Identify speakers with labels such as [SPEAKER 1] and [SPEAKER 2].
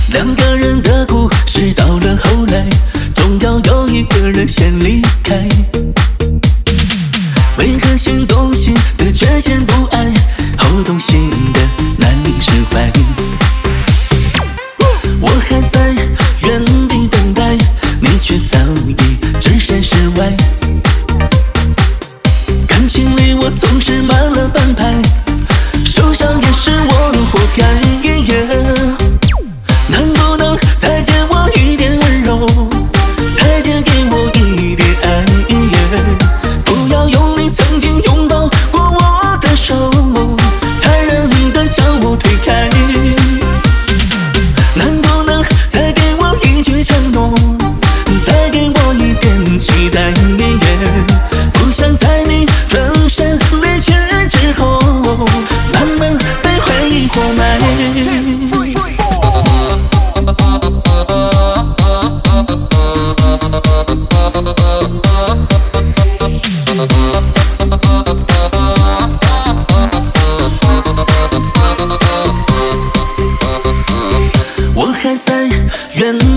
[SPEAKER 1] 两个人的故事到了后来，总要有一个人先离开。为何先动心的却先不爱，后动心的难以释怀？我还在原地等待，你却早已置身事外。感情里我总是慢了半拍，受伤也是我活该。能不能再借我一点温柔，再借给我一点爱？不要用你曾经拥抱过我的手，残忍的将我推开。能不能再给我一句承诺，再给我一点期待？不想在你转身离去之后，慢慢被回忆活埋。我还在原